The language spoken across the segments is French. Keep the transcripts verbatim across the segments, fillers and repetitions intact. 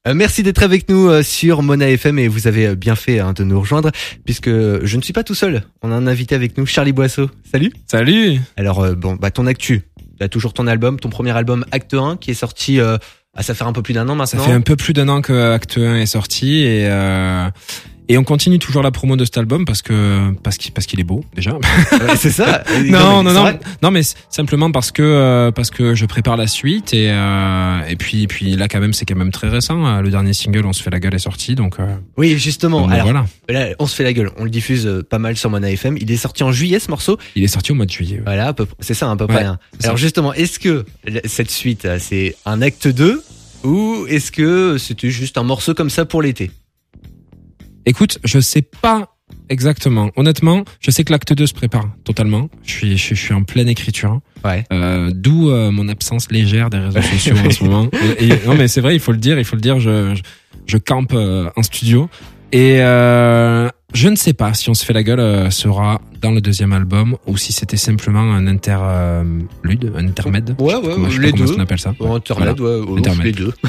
Euh, merci d'être avec nous euh, sur Mona F M et vous avez euh, bien fait hein, de nous rejoindre puisque je ne suis pas tout seul. On a un invité avec nous, Charlie Boisseau. Salut. Salut. Alors euh, bon, bah ton actu. T'as toujours ton album, ton premier album Acte un qui est sorti. Euh, ah, ça fait un peu plus d'un an maintenant. Ça fait un peu plus d'un an que Acte un est sorti et. Euh... Et on continue toujours la promo de cet album parce que parce qu'il parce qu'il est beau déjà. Ouais, c'est ça. non non non non, non mais simplement parce que euh, parce que je prépare la suite et euh, et puis puis là quand même c'est quand même très récent. Le dernier single On se fait la gueule est sorti donc. Euh, oui justement. Donc, alors voilà. Là, On se fait la gueule. On le diffuse euh, pas mal sur Mona F M. Il est sorti en juillet ce morceau. Il est sorti au mois de juillet. Ouais. Voilà, à peu, c'est ça à peu ouais, près. Hein. Alors ça. Justement, est-ce que cette suite c'est un acte deux ou est-ce que c'était juste un morceau comme ça pour l'été? Écoute, je sais pas exactement. Honnêtement, je sais que l'acte deux se prépare totalement. Je suis, je, je suis en pleine écriture. Ouais. Euh, d'où euh, mon absence légère des réseaux sociaux en ce moment. Et, et, non, mais c'est vrai, il faut le dire, il faut le dire. Je, je, je campe euh, en studio et euh, je ne sais pas si On se fait la gueule euh, sera dans le deuxième album ou si c'était simplement un interlude, un intermède. Ouais, ouais, comment, les deux. On appelle ça. Bon, intermède, voilà. ouais, intermède. Les deux.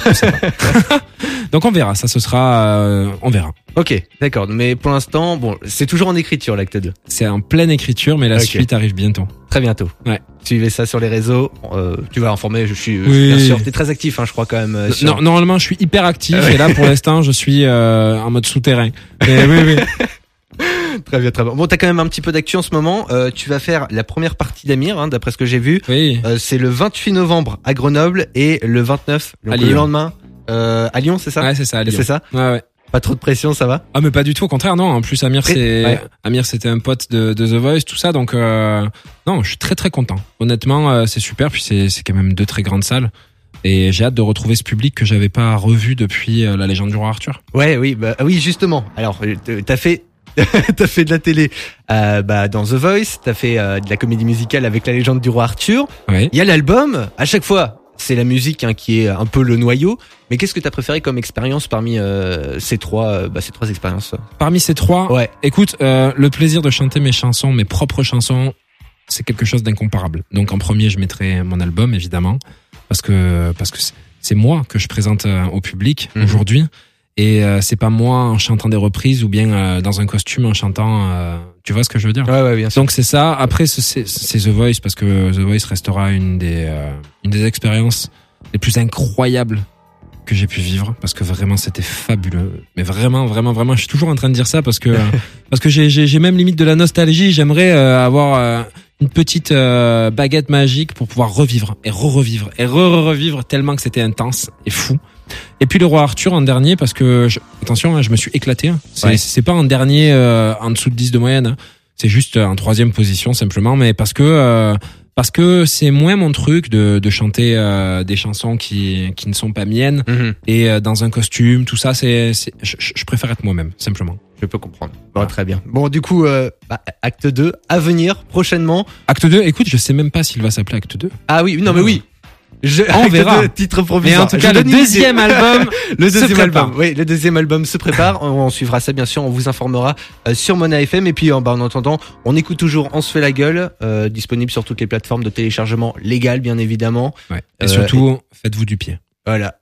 Donc on verra, ça ce sera, euh, on verra. Ok, d'accord. Mais pour l'instant, bon, c'est toujours en écriture l'acte deux. C'est en pleine écriture, mais la okay. suite arrive bientôt. Très bientôt. Ouais. Suivez ça sur les réseaux. Euh, tu vas informer. Je suis oui. bien sûr. T'es très actif, hein, je crois quand même. Euh, sur... Non, normalement, je suis hyper actif ah ouais. et là, pour l'instant, je suis euh, en mode souterrain. Mais oui, oui. Très bien, très bien. Bon, t'as quand même un petit peu d'actu en ce moment. Euh, tu vas faire la première partie d'Amir, hein, d'après ce que j'ai vu. Oui. Euh, c'est le vingt-huit novembre à Grenoble et le vingt-neuf, donc le lendemain, euh, à Lyon, c'est ça? Ouais, c'est ça, à Lyon. C'est ça? Ouais, ouais. Pas trop de pression, ça va? Ah, mais pas du tout, au contraire, non. En plus, Amir, c'est, ouais. Amir, c'était un pote de, de The Voice, tout ça, donc, euh, non, je suis très, très content. Honnêtement, euh, c'est super, puis c'est, c'est quand même deux très grandes salles. Et j'ai hâte de retrouver ce public que j'avais pas revu depuis euh, La Légende du Roi Arthur. Ouais, oui, bah, oui, justement. Alors, t'as fait, t'as fait de la télé, euh, bah, dans The Voice, t'as fait euh, de la comédie musicale avec La Légende du Roi Arthur. Oui. Il y a l'album, à chaque fois. C'est la musique hein, qui est un peu le noyau. Mais qu'est-ce que t'as préféré comme expérience parmi euh, ces trois, euh, bah, ces trois expériences? Parmi ces trois, ouais. Écoute, euh, le plaisir de chanter mes chansons, mes propres chansons, c'est quelque chose d'incomparable. Donc en premier, je mettrai mon album évidemment, parce que parce que c'est moi que je présente euh, au public mmh. aujourd'hui. Et euh, c'est pas moi en chantant des reprises ou bien euh, dans un costume en chantant. Euh, tu vois ce que je veux dire? Ouais, ouais, bien sûr. Donc c'est ça. Après, c'est, c'est The Voice parce que The Voice restera une des euh, une des expériences les plus incroyables que j'ai pu vivre parce que vraiment c'était fabuleux. Mais vraiment, vraiment, vraiment, je suis toujours en train de dire ça parce que parce que j'ai j'ai, j'ai même limite de la nostalgie. J'aimerais euh, avoir euh, une petite euh, baguette magique pour pouvoir revivre et re-revivre et re-revivre tellement que c'était intense et fou. Et puis le Roi Arthur en dernier parce que je, attention hein, je me suis éclaté hein. c'est, ouais. c'est pas en dernier euh, en dessous de dix de moyenne hein. C'est juste en troisième position simplement mais parce que euh, parce que c'est moins mon truc de, de chanter euh, des chansons qui qui ne sont pas miennes mm-hmm. et euh, dans un costume tout ça c'est, c'est je, je préfère être moi-même simplement. Je peux comprendre. Bon, très bien. Bon, du coup, euh, bah, acte deux à venir prochainement. Acte deux, écoute, je sais même pas s'il va s'appeler acte deux. Ah oui, non mais oui. Je, on verra. De titre provisoire. Mais en tout cas, le deuxième album, le deuxième album, oui, le deuxième album se prépare. On, on suivra ça, bien sûr. On vous informera euh, sur Mona F M. Et puis, en, bah, en attendant, on écoute toujours On se fait la gueule, euh, disponible sur toutes les plateformes de téléchargement légales, bien évidemment. Ouais. Et euh, surtout, et... faites-vous du pied. Voilà.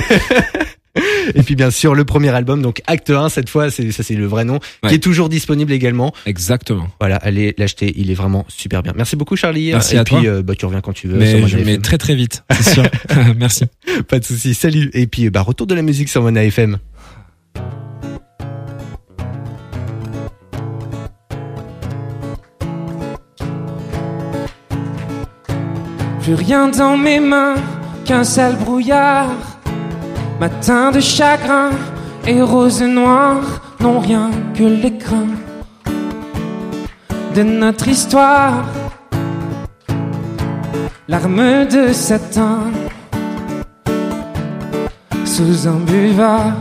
Et puis bien sûr le premier album, donc Acte un cette fois, c'est ça c'est le vrai nom, ouais. qui est toujours disponible également. Exactement. Voilà, allez l'acheter, il est vraiment super bien. Merci beaucoup Charlie. Merci et à puis, toi. Euh, bah tu reviens quand tu veux. Mais, sur Mona je, mais très très vite, c'est sûr. Merci. Pas de souci. Salut. Et puis bah retour de la musique sur Mona F M. Plus rien dans mes mains qu'un sale brouillard. Matin de chagrin et rose et noir n'ont rien que l'écran de notre histoire. Larmes de satin sous un buvard.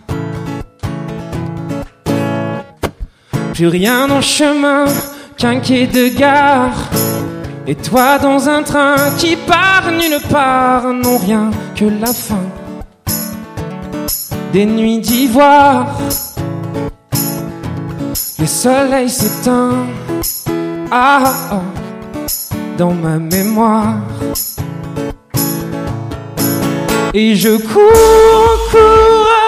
Plus rien en chemin qu'un quai de gare. Et toi dans un train qui part nulle part. Non rien que la fin des nuits d'ivoire. Le soleil s'éteint, ah, ah, dans ma mémoire. Et je cours, cours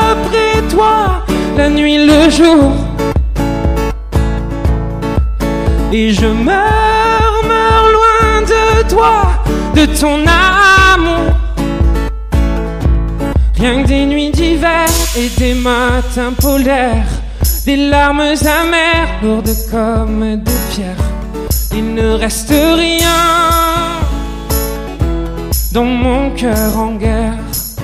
Et je meurs, meurs loin de toi, de ton amour. Rien que des nuits d'hiver et des matins polaires, des larmes amères, lourdes comme des pierres. Il ne reste rien dans mon cœur en guerre.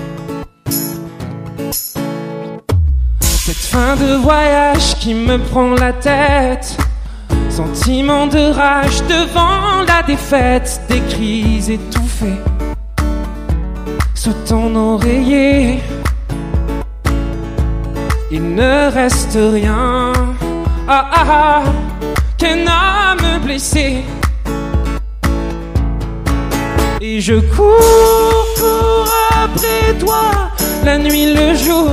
Cette fin de voyage qui me prend la tête, sentiment de rage devant la défaite, des cris étouffés sous ton oreiller. Il ne reste rien, ah ah ah, qu'un âme blessée. Et je cours, cours après toi, la nuit, le jour.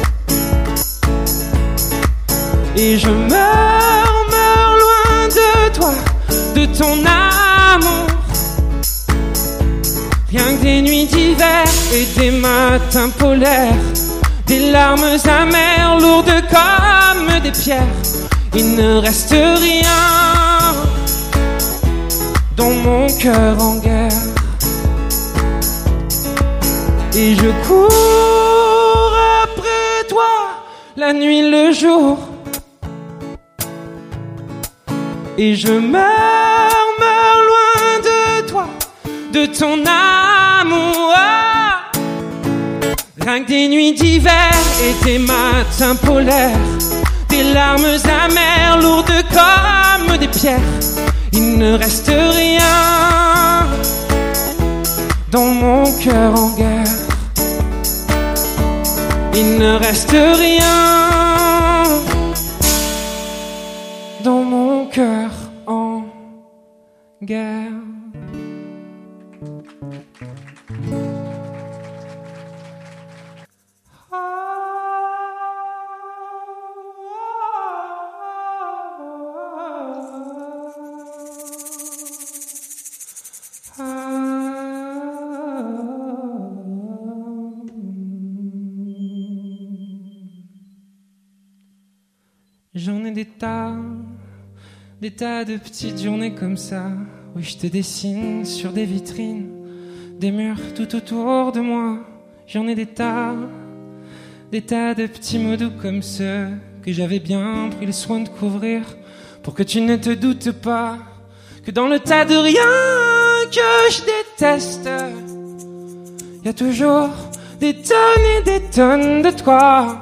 Et je meurs, meurs loin de toi, de ton amour. Rien que des nuits d'hiver et des matins polaires, des larmes amères, lourdes comme des pierres. Il ne reste rien dans mon cœur en guerre. Et je cours après toi, la nuit, le jour. Et je meurs, meurs loin de toi, de ton amour. Rien que des nuits d'hiver et des matins polaires, des larmes amères, lourdes comme des pierres. Il ne reste rien dans mon cœur en guerre. Il ne reste rien dans mon cœur en guerre. J'en ai des tas, des tas de petites journées comme ça, où je te dessine sur des vitrines, des murs tout autour de moi. J'en ai des tas, des tas de petits mots doux comme ceux que j'avais bien pris le soin de couvrir, pour que tu ne te doutes pas que dans le tas de rien que je déteste, y a toujours des tonnes et des tonnes de toi.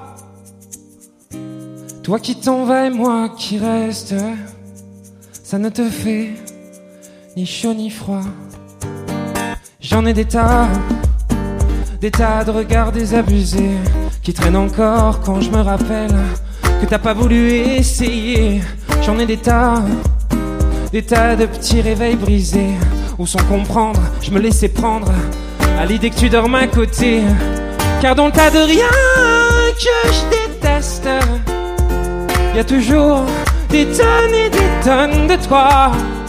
Toi qui t'en vas et moi qui reste, ça ne te fait ni chaud ni froid. J'en ai des tas, des tas de regards désabusés qui traînent encore quand je me rappelle que t'as pas voulu essayer. J'en ai des tas, des tas de petits réveils brisés où sans comprendre, je me laissais prendre à l'idée que tu dormes à côté. Car dans le tas de rien que je déteste, y a toujours des tonnes et des tonnes de toi.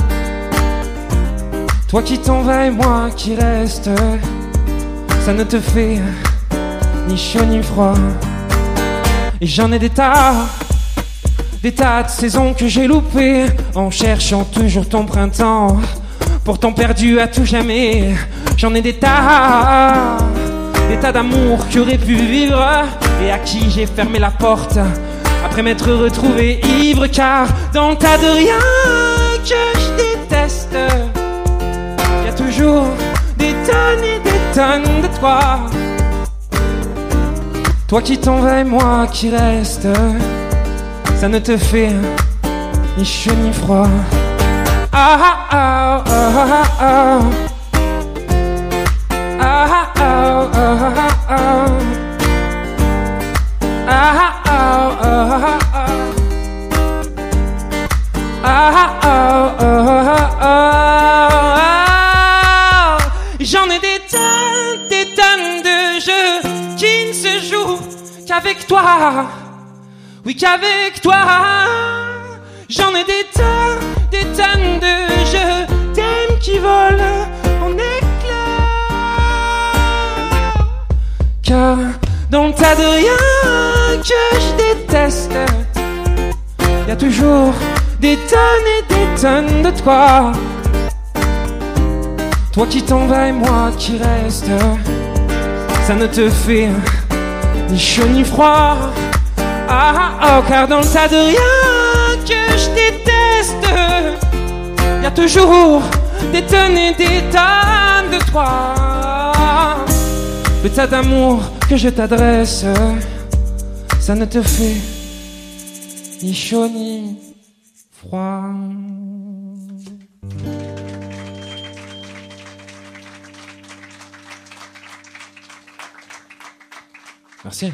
Toi qui t'en vas et moi qui reste, ça ne te fait ni chaud ni froid. Et j'en ai des tas, des tas de saisons que j'ai loupées en cherchant toujours ton printemps, pourtant perdu à tout jamais. J'en ai des tas, des tas d'amour qui auraient pu vivre et à qui j'ai fermé la porte après m'être retrouvé ivre. Car dans le tas de rien que je déteste, y a toujours des tonnes et des tonnes de toi. Toi qui t'en vas et moi qui reste, ça ne te fait ni chaud ni froid. Ah ah ah ah ah ah ah ah ah ah ah ah ah ah ah. J'en ai des tonnes, des tonnes de jeux qui ne se jouent qu'avec toi. Oui, qu'avec toi. J'en ai des tonnes, des tonnes de jeux thèmes qui volent en éclats. Car dans le tas de rien que je déteste, y a toujours des tonnes et des tonnes de toi. Toi qui t'en vas et moi qui reste, ça ne te fait ni chaud ni froid. Ah ah oh, car dans le tas de rien que je déteste, y a toujours des tonnes et des tonnes de toi. Le tas d'amour que je t'adresse, ça ne te fait ni chaud ni froid. Merci.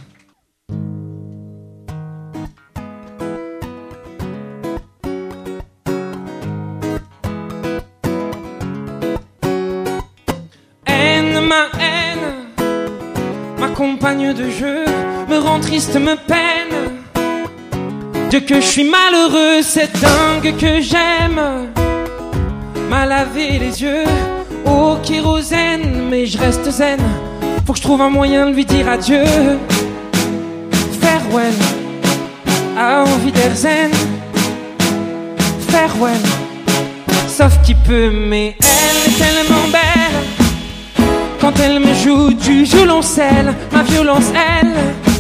Haine, ma haine, ma compagne de jeu, me rend triste, me peine. Dieu que je suis malheureux, c'est dingue que j'aime. M'a lavé les yeux au kérosène, mais je reste zen. Faut que je trouve un moyen de lui dire adieu. Farewell, auf Wiedersehen. Farewell, sauf qui peut, mais elle est tellement belle. Quand elle me joue du violoncelle, ma violence, elle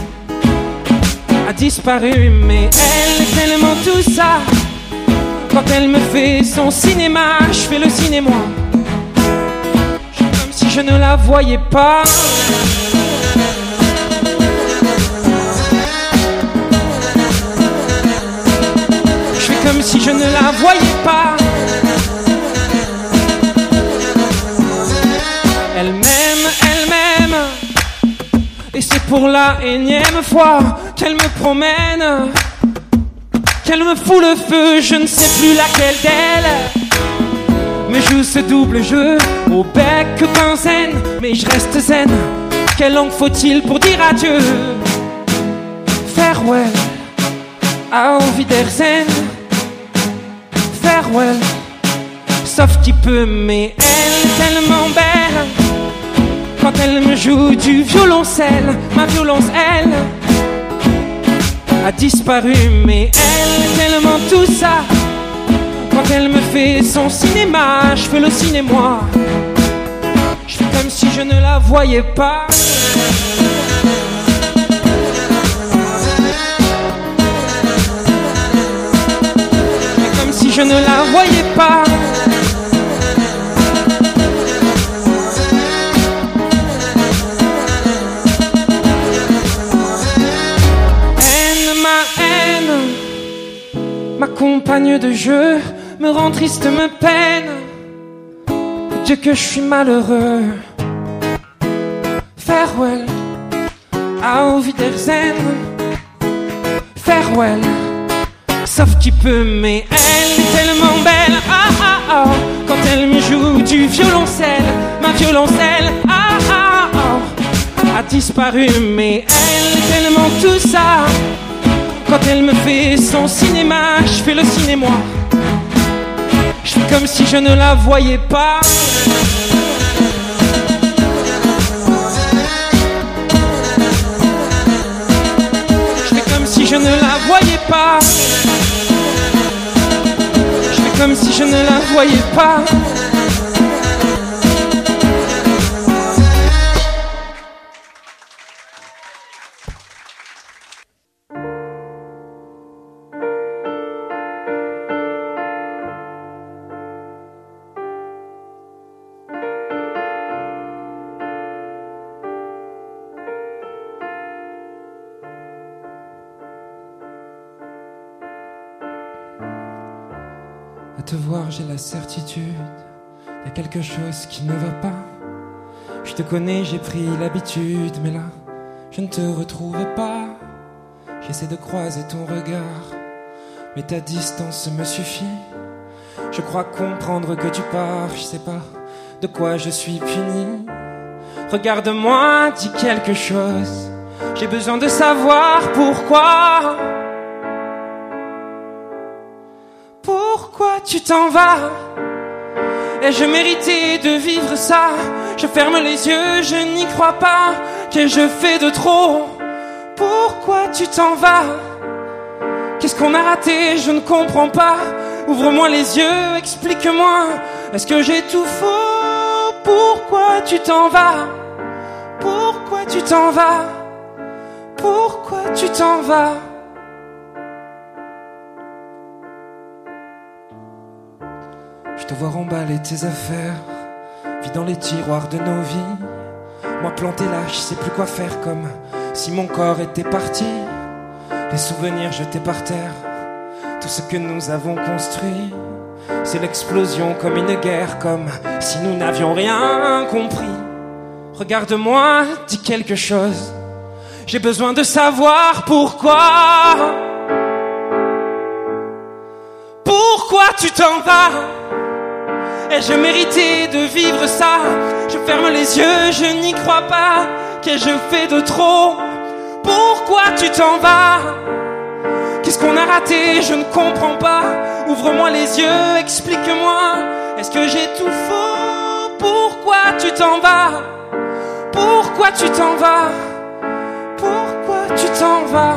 a disparu, mais elle est tellement tout ça. Quand elle me fait son cinéma, je fais le cinéma. Comme si je ne la voyais pas. Je fais comme si je ne la voyais pas. Elle m'aime, elle m'aime. Et c'est pour la énième fois qu'elle me promène, qu'elle me fout le feu, je ne sais plus laquelle d'elle me joue ce double jeu au bec benzène. Mais je reste zen, quelle langue faut-il pour dire adieu? Farewell, auf Wiedersehen. Farewell, sauf qui peut, mais elle est tellement belle. Quand elle me joue du violoncelle, ma violence, elle a disparu, mais elle est tellement tout ça. Quand elle me fait son cinéma, je fais le cinéma. Je fais comme si je ne la voyais pas. Je fais comme si je ne la voyais pas. Ma compagne de jeu me rend triste, me peine. Dieu que je suis malheureux. Farewell, auf Wiedersehen. Farewell, sauf qui peut, mais elle est tellement belle. Ah ah ah, quand elle me joue du violoncelle, ma violoncelle, ah ah ah, a disparu, mais elle est tellement tout ça. Quand elle me fait son cinéma, je fais le cinéma. Je fais comme si je ne la voyais pas. Je fais comme si je ne la voyais pas. Je fais comme si je ne la voyais pas. À te voir, j'ai la certitude, y a quelque chose qui ne va pas. Je te connais, j'ai pris l'habitude, mais là, je ne te retrouve pas. J'essaie de croiser ton regard, mais ta distance me suffit. Je crois comprendre que tu pars, je sais pas de quoi je suis puni. Regarde-moi, dis quelque chose, j'ai besoin de savoir pourquoi. Pourquoi tu t'en vas? Ai-je mérité de vivre ça? Je ferme les yeux, je n'y crois pas. Qu'ai-je fait de trop? Pourquoi tu t'en vas? Qu'est-ce qu'on a raté? Je ne comprends pas. Ouvre-moi les yeux, explique-moi. Est-ce que j'ai tout faux? Pourquoi tu t'en vas? Pourquoi tu t'en vas? Pourquoi tu t'en vas? Je te vois remballer tes affaires, vis dans les tiroirs de nos vies. Moi planté là, je sais plus quoi faire, comme si mon corps était parti. Les souvenirs jetés par terre, tout ce que nous avons construit, c'est l'explosion comme une guerre, comme si nous n'avions rien compris. Regarde-moi, dis quelque chose, j'ai besoin de savoir pourquoi. Pourquoi tu t'en vas? Ai-je mérité de vivre ça? Je ferme les yeux, je n'y crois pas. Qu'ai-je fait de trop? Pourquoi tu t'en vas? Qu'est-ce qu'on a raté? Je ne comprends pas. Ouvre-moi les yeux, explique-moi. Est-ce que j'ai tout faux? Pourquoi tu t'en vas? Pourquoi tu t'en vas? Pourquoi tu t'en vas?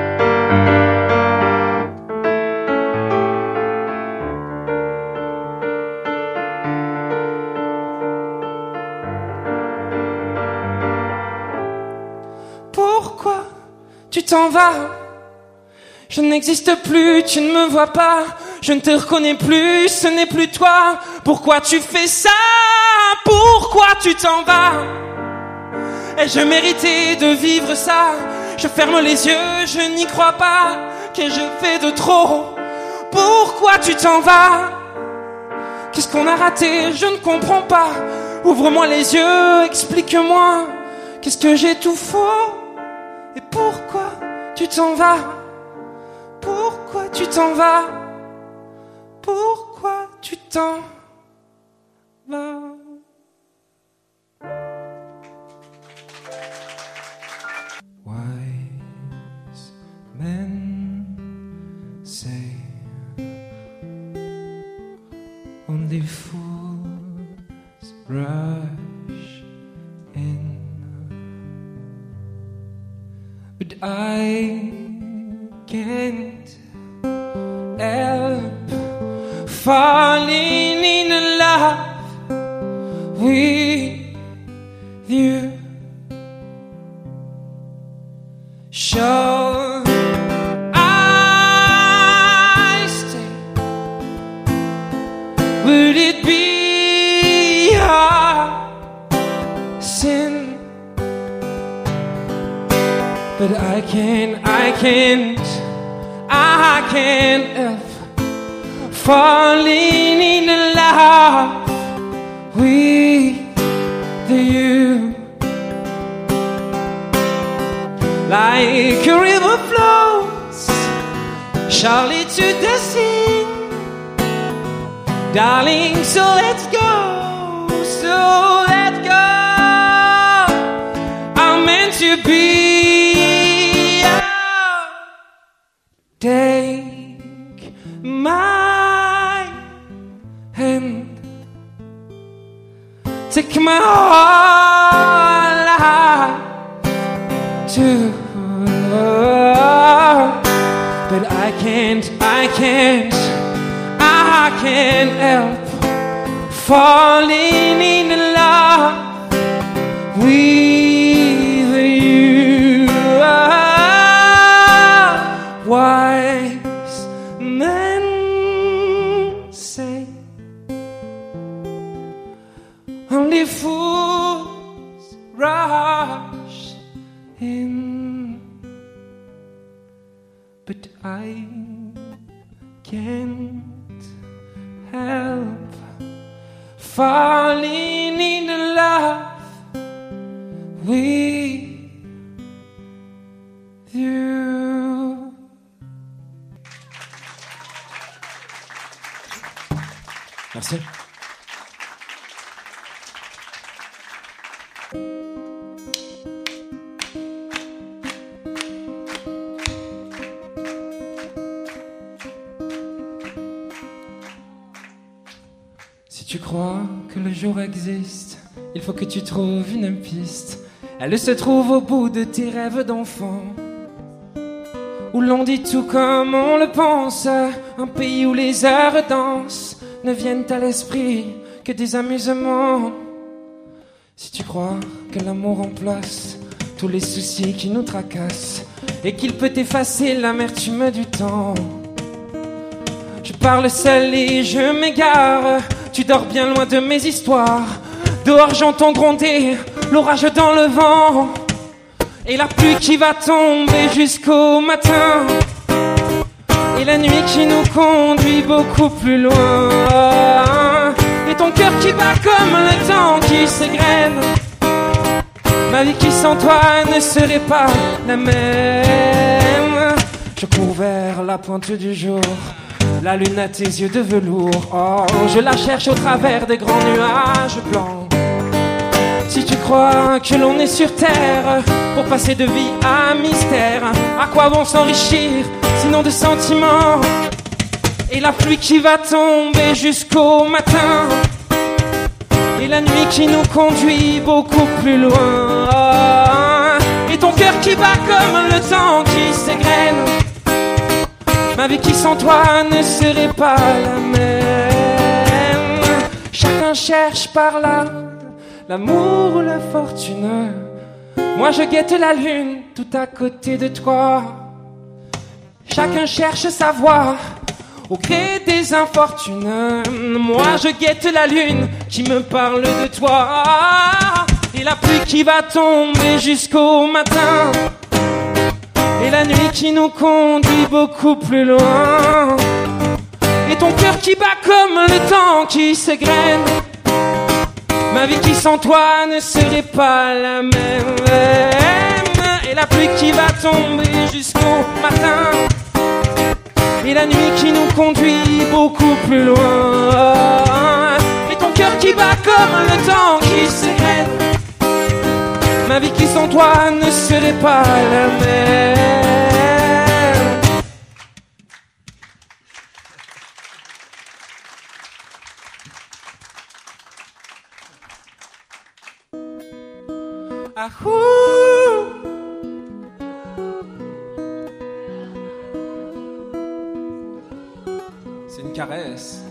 Pourquoi tu t'en vas? Je n'existe plus, tu ne me vois pas. Je ne te reconnais plus, ce n'est plus toi. Pourquoi tu fais ça? Pourquoi tu t'en vas? Ai-je mérité de vivre ça? Je ferme les yeux, je n'y crois pas. Qu'ai-je fait de trop? Pourquoi tu t'en vas? Qu'est-ce qu'on a raté? Je ne comprends pas. Ouvre-moi les yeux, explique-moi. Qu'est-ce que j'ai tout faux? Et pourquoi tu t'en vas? Pourquoi tu t'en vas? Pourquoi tu t'en vas? Wise men say only fools rush in, but I can't help falling in love with you. Shall I stay? Would it be a sin? But I can't, I can't, I can't help falling in love with you. Like a river flows surely to the sea, darling, so let's go, so let's go. I'm meant to be. Oh. Take my hand, take my whole life to love, but I can't, I can't, I can't help falling in love with you. Wise men say only fools rush in, but I can't help falling in love with you. Merci. Si tu crois que le jour existe, il faut que tu trouves une piste. Elle se trouve au bout de tes rêves d'enfant. où l'on dit tout comme on le pense, un pays où les heures dansent, ne viennent à l'esprit que des amusements. Si tu crois que l'amour remplace tous les soucis qui nous tracassent et qu'il peut effacer l'amertume du temps, je parle seul et je m'égare. Tu dors bien loin de mes histoires. Dehors j'entends gronder l'orage dans le vent et la pluie qui va tomber jusqu'au matin et la nuit qui nous conduit beaucoup plus loin. Et ton cœur qui bat comme le temps qui s'égrène. Ma vie qui sans toi ne serait pas la même. Je cours vers la pointe du jour, la lune a tes yeux de velours. Oh, je la cherche au travers des grands nuages blancs. Si tu crois que l'on est sur terre pour passer de vie à mystère, à quoi bon s'enrichir sinon de sentiments? Et la pluie qui va tomber jusqu'au matin et la nuit qui nous conduit beaucoup plus loin. Et ton cœur qui bat comme le temps qui s'égrène. Ma vie qui sans toi ne serait pas la même. Chacun cherche par là l'amour ou la fortune. Moi je guette la lune tout à côté de toi. Chacun cherche sa voie au gré des infortunes. Moi je guette la lune qui me parle de toi. Et la pluie qui va tomber jusqu'au matin et la nuit qui nous conduit beaucoup plus loin. Et ton cœur qui bat comme le temps qui s'égrène. Ma vie qui sans toi ne serait pas la même. Et la pluie qui va tomber jusqu'au matin et la nuit qui nous conduit beaucoup plus loin. Et ton cœur qui bat comme le temps qui s'égrène. Ma vie qui sans toi ne serait pas la même. Ah ouh. C'est une caresse.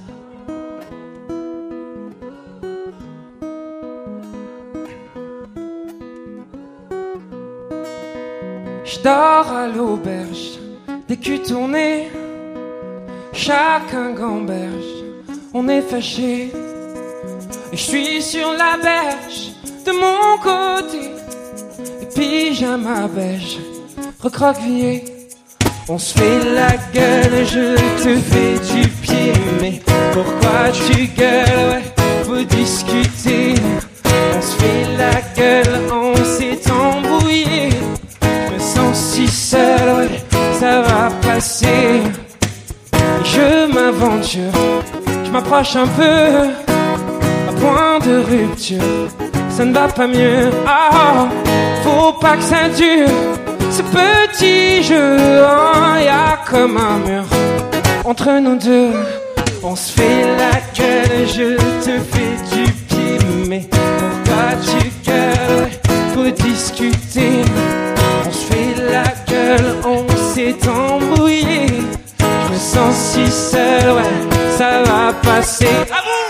Je dors à l'auberge, des culs tournés, chacun gamberge, on est fâché. Et je suis sur la berge, de mon côté, et pyjama beige, recroquevillé. On se fait la gueule, je te fais du pied, mais pourquoi tu gueules, ouais, faut discuter. On se fait la gueule, on s'est embrouillé. Je me sens si seul, ouais, ça va passer. Et je m'aventure, je m'approche un peu, à point de rupture. Ça ne va pas mieux, ah, faut pas que ça dure. Ce petit jeu, oh, y a comme un mur entre nous deux. On se fait la gueule, je te fais du pied, mais pourquoi tu gueules, faut discuter. On se fait la gueule, on s'est embrouillé. Je me sens si seul, ouais, ça va passer. À vous!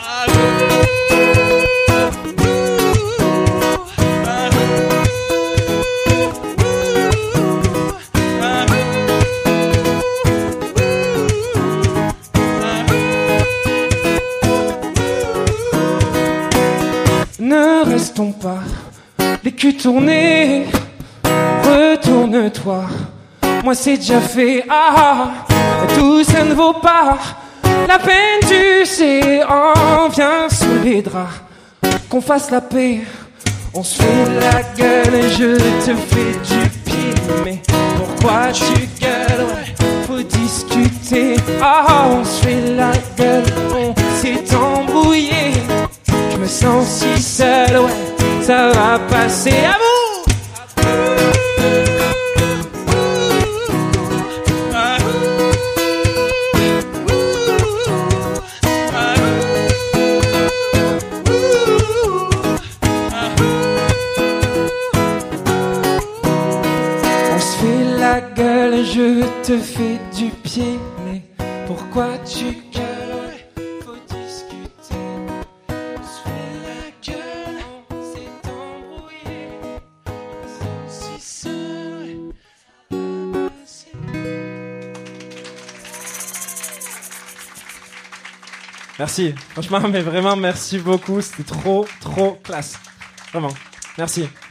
Ne restons pas les culs tournés, retourne-toi, moi c'est déjà fait, ah, tout ça ne vaut pas la peine, tu sais, on vient sous les draps, qu'on fasse la paix, on se fait la gueule et je te fais du pied, mais pourquoi tu gueules, ouais, faut discuter, ah, on se fait la gueule, on s'est embrouillé. Je me sens si seul, ouais, ça va passer. À vous! On se fait la gueule, je te fais du pied, mais pourquoi tu gueules? Faut discuter. On se fait la gueule, on s'est embrouillé. Si seul, merci. Franchement, mais vraiment, merci beaucoup. C'était trop, trop classe. Vraiment. Merci.